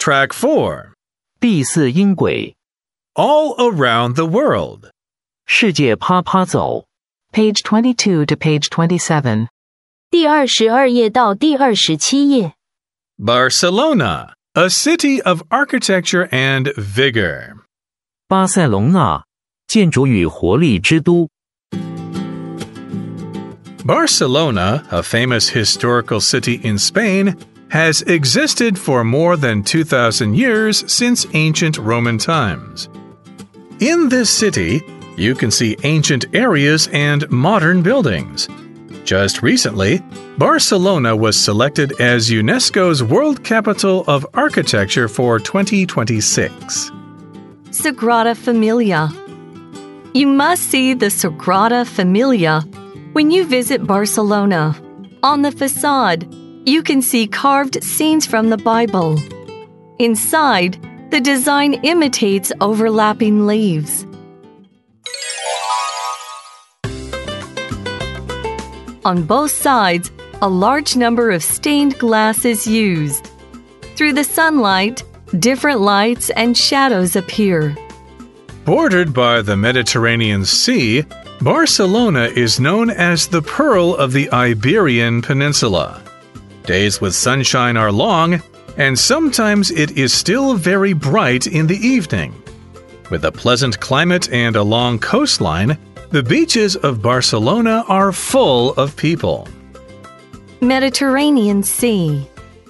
Track 4. 第四音轨 All around the world. 世界啪啪走 Page 22 to page 27. 第22页到第27页。 Barcelona, a city of architecture and vigor. 巴塞隆纳建筑与活力之都 Barcelona, a famous historical city in Spain, has existed for more than 2,000 years since ancient Roman times. In this city, you can see ancient areas and modern buildings. Just recently, Barcelona was selected as UNESCO's World Capital of Architecture for 2026. Sagrada Familia. You must see the Sagrada Familia when you visit Barcelona. On the facade, you can see carved scenes from the Bible. Inside, the design imitates overlapping leaves. On both sides, a large number of stained glass is used. Through the sunlight, different lights and shadows appear. Bordered by the Mediterranean Sea, Barcelona is known as the Pearl of the Iberian Peninsula. Days with sunshine are long, and sometimes it is still very bright in the evening. With a pleasant climate and a long coastline, the beaches of Barcelona are full of people. Mediterranean Sea.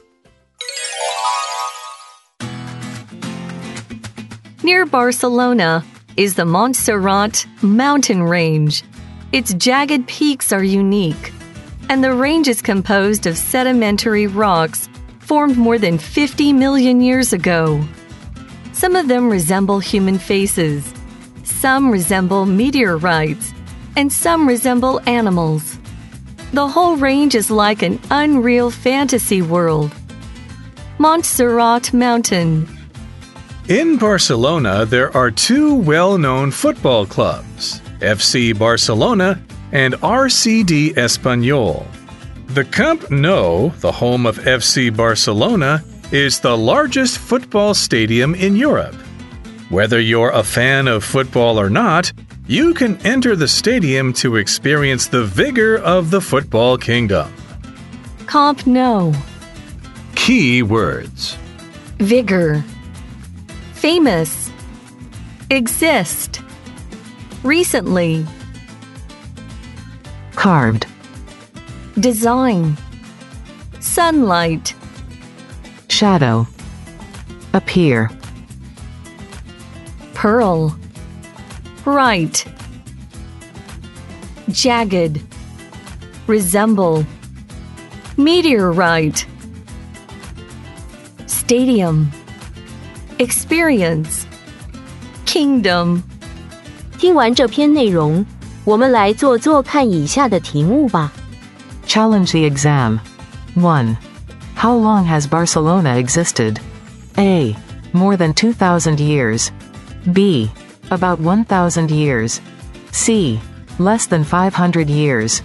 Near Barcelona is the Montserrat mountain range. Its jagged peaks are unique, and the range is composed of sedimentary rocks formed more than 50 million years ago. Some of them resemble human faces, some resemble meteorites, and some resemble animals. The whole range is like an unreal fantasy world. Montserrat Mountain. In Barcelona, there are two well-known football clubs, FC Barcelona and RCD Espanyol. The Camp Nou, the home of FC Barcelona, is the largest football stadium in Europe. Whether you're a fan of football or not, you can enter the stadium to experience the vigor of the football kingdom. Camp Nou. Key words. Vigor. Famous. Exist. Recently. Carved. Design. Sunlight. Shadow. Appear. Pearl. Bright. Jagged. Resemble. Meteorite. Stadium. Experience. Kingdom. 听完这篇内容，我们来做做看以下的题目吧。 Challenge the exam. 1. How long has Barcelona existed? A. More than 2,000 years. B. About 1,000 years. C. Less than 500 years.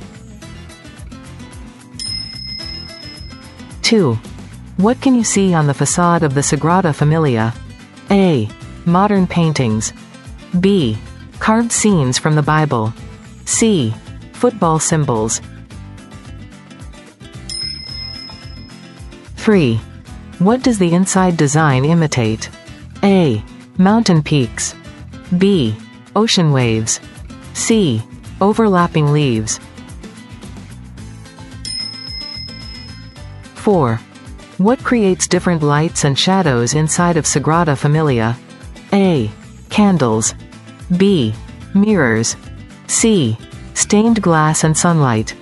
2. What can you see on the facade of the Sagrada Familia? A. Modern paintings. B. Carved scenes from the Bible. C. Football symbols. 3. What does the inside design imitate? A. Mountain peaks. B. Ocean waves. C. Overlapping leaves. 4. What creates different lights and shadows inside of Sagrada Familia? A. Candles. B. Mirrors. C. Stained glass and sunlight.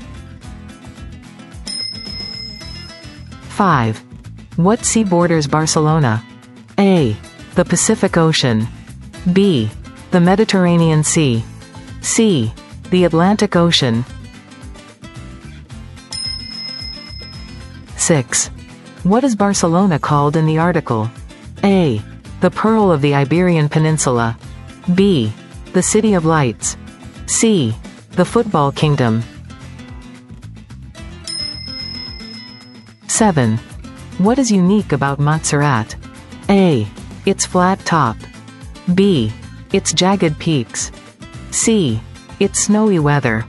5. What sea borders Barcelona? A. The Pacific Ocean. B. The Mediterranean Sea. C. The Atlantic Ocean. 6. What is Barcelona called in the article? A. The Pearl of the Iberian Peninsula. B. The City of Lights. C. The Football Kingdom. 7. What is unique about Montserrat? A. Its flat top. B. Its jagged peaks. C. Its snowy weather.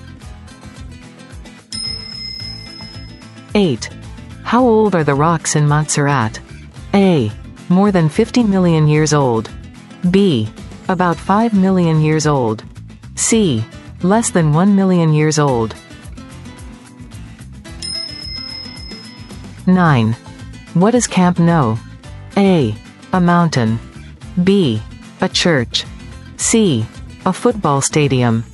8. How old are the rocks in Montserrat? A. More than 50 million years old. B. About 5 million years old. C. Less than 1 million years old. 9. What does Camp Nou? A. A mountain. B. A church. C. A football stadium.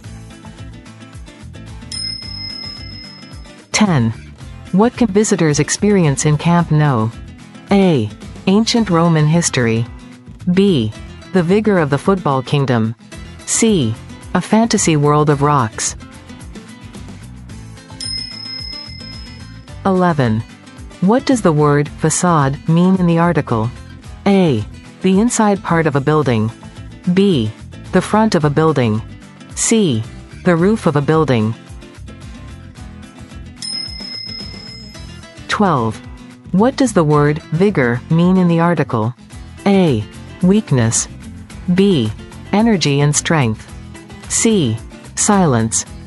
10. What can visitors experience in Camp Nou? A. Ancient Roman history. B. The vigor of the football kingdom. C. A fantasy world of rocks. 11. What does the word facade mean in the article? A. The inside part of a building. B. The front of a building. C. The roof of a building. 12. What does the word vigor mean in the article? A. Weakness. B. Energy and strength. C. Silence.